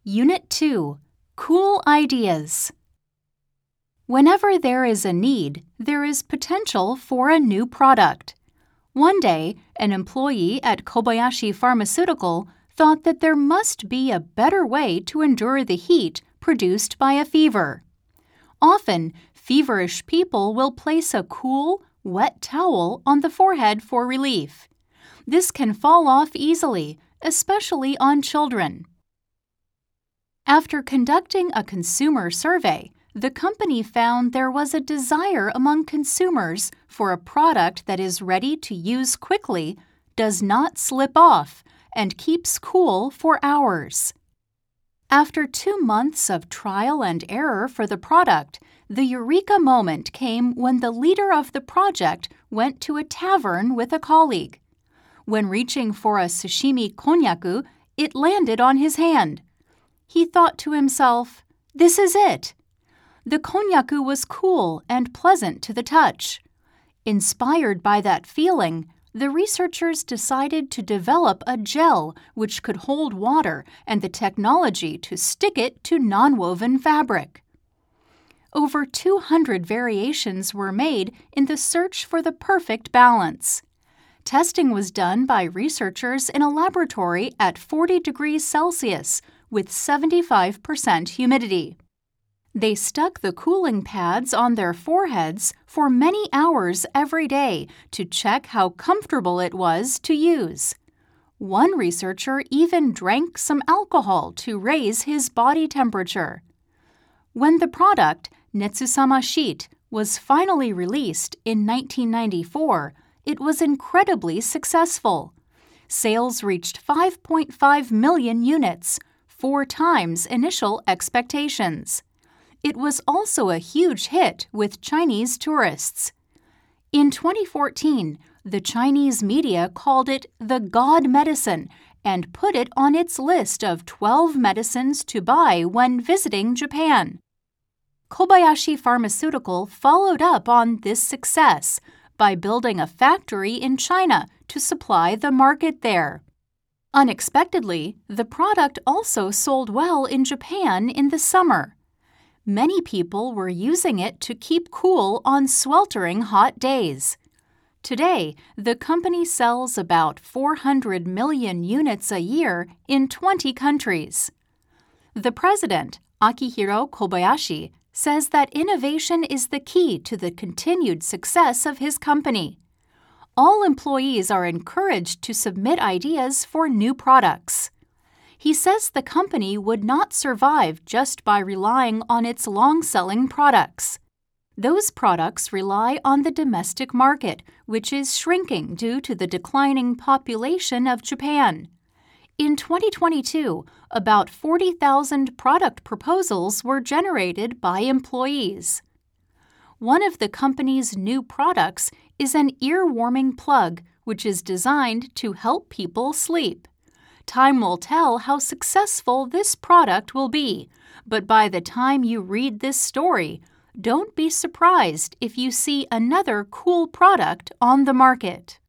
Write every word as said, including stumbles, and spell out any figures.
Unit two, Cool Ideas. Whenever there is a need, there is potential for a new product. One day, an employee at Kobayashi Pharmaceutical thought that there must be a better way to endure the heat produced by a fever. Often, feverish people will place a cool, wet towel on the forehead for relief. This can fall off easily, especially on children. After conducting a consumer survey, the company found there was a desire among consumers for a product that is ready to use quickly, does not slip off, and keeps cool for hours. After two months of trial and error for the product, the eureka moment came when the leader of the project went to a tavern with a colleague. When reaching for a sashimi konnyaku, it landed on his hand. He thought to himself, "This is it." The konnyaku was cool and pleasant to the touch. Inspired by that feeling, the researchers decided to develop a gel which could hold water and the technology to stick it to nonwoven fabric. Over two hundred variations were made in the search for the perfect balance. Testing was done by researchers in a laboratory at forty degrees Celsius with seventy-five percent humidity. They stuck the cooling pads on their foreheads for many hours every day to check how comfortable it was to use. One researcher even drank some alcohol to raise his body temperature. When the product, Netsusama Sheet, was finally released in nineteen ninety-four, it was incredibly successful. Sales reached five point five million units, four times initial expectations. It was also a huge hit with Chinese tourists. In twenty fourteen, the Chinese media called it the God Medicine and put it on its list of twelve medicines to buy when visiting Japan. Kobayashi Pharmaceutical followed up on this success by building a factory in China to supply the market there. Unexpectedly, the product also sold well in Japan in the summer. Many people were using it to keep cool on sweltering hot days. Today, the company sells about four hundred million units a year in twenty countries. The president, Akihiro Kobayashi, says that innovation is the key to the continued success of his company. All employees are encouraged to submit ideas for new products. He says the company would not survive just by relying on its long-selling products. Those products rely on the domestic market, which is shrinking due to the declining population of Japan. In twenty twenty-two, about forty thousand product proposals were generated by employees. One of the company's new products is an ear-warming plug, which is designed to help people sleep. Time will tell how successful this product will be, but by the time you read this story, don't be surprised if you see another cool product on the market.